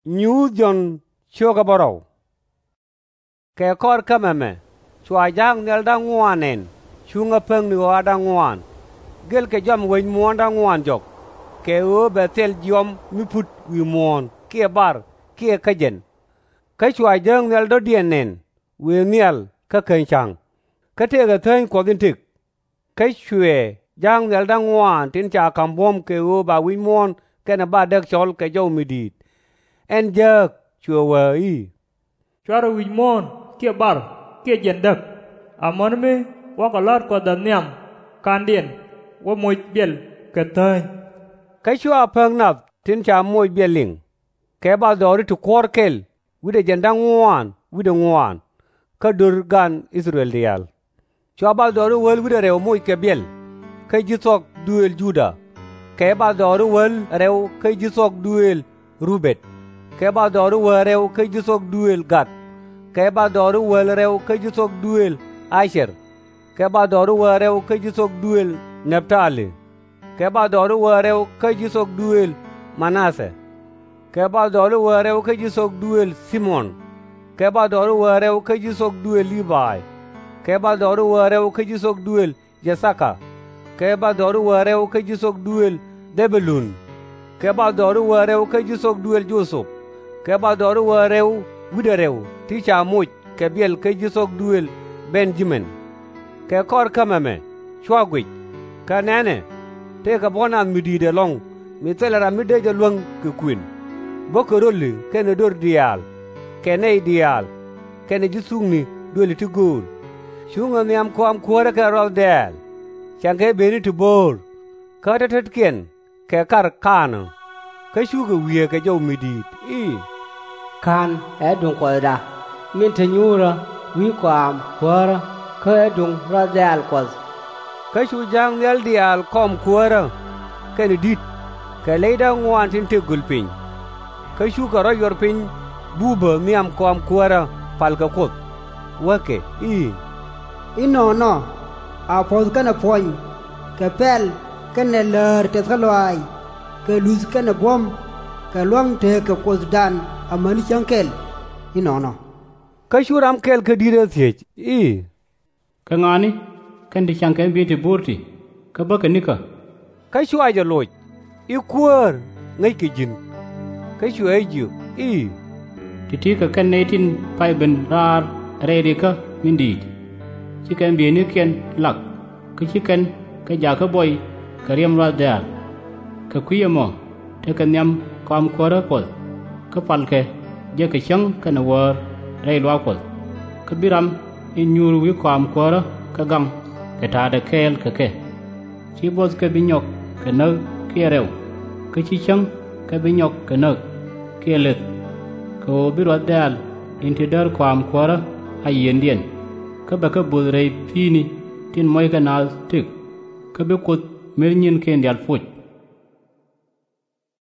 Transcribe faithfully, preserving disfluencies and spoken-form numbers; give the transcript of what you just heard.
nyu jon choga boro ke kor kamame chwa jang nel da ngwanen chunga peng ni wa da ngwan gel ke jam wen mo da ngwan jok ke o betel jom mi put wi mon ke bar ke kajen cái chuài dâng nel đó điền nền we niel ka ken chang ka te ga thên ko din tik cái chue jang nel da ngwan tin cha kam bom ke o ba wi mon ke na ba dek chol ke jo mi dit en je chue wa i chara wi mon ke bar ke jen dak amon me wa ka lar ko da nyam kan dien wa moy bel ke thên cái chua phang nap tin cha moy beling ke ba do ri tu kor kel wide jenda ngwan wide ngwan ka dur gan Israel dial chwa ba doru wel wide rew moy ke bel kay jisok duel Juda ke ba doru wel rew kay jisok duel Rubet ke ba doru wel rew kay jisok duel Gad ke ba doru wel rew kay jisok duel Asher ke ba doru wel rew kay jisok duel Naphtali ke ba doru wel rew kay jisok duel Manase ke ba doru warew ke jisok duel Simon ke ba doru warew ke jisok duel Levi ke ba doru warew ke jisok duel Jesaka ke ba doru warew ke jisok duel Debelun ke ba doru warew ke jisok duel Joseph ke ba doru warew widerew ti cha muj ke biel ke jisok duel Benjamin ke kor kamame chwagwi ka nene te ka bonan midide long mi telera midde luang ke queen bokoroli kene dor dial kene dial kene jisungni doli to gol shunga miam kwam kwara ka rol del change beni to bor kata tetken ke kar kano ka shuga wiye ka jow midit i kan edung ko da min te nyura wi kwam kwara ka edung rol del kwaz ka shu jang yal dial kom kwara kene dit ka leida ngwan tin te gulpin ka shuka ro yor pin buba miam kom kwara pal ka kot wake i ino no a pos kana poñ ka pel kana ler te salwai ka luz kana bom ka luang te ka kos dan amani chankel ino no ka shuram kel ka dire thiech i ka ngani kan di chankel bi te burti ka ba ka nika ka shua jo loj i kwar ngai ki jin cái chú ấy chịu y thì thì cái cái này tin phải bên ra đây đi cơ mình đi chỉ cần biến như kiên lạc cái chỉ cần cái giá cái boy cái riêng ra đây cái quý mà thế cái nhâm com qua đó quật cái phần cái giờ cái trắng cái nào vợ đây loa quật cái biram in nhuru với com qua đó cái găng cái thà được kêu cái cái chỉ boss cái binyok cái nơi kia rêu cái chỉ trắng cái bên nhọc cái nợ kia lật cô biết what dal into dar kwam kwara hay yên điền cái bậc cái bùn rây phi ni tin mấy cái nào thực cái biết cột mấy nhân khen đial phụt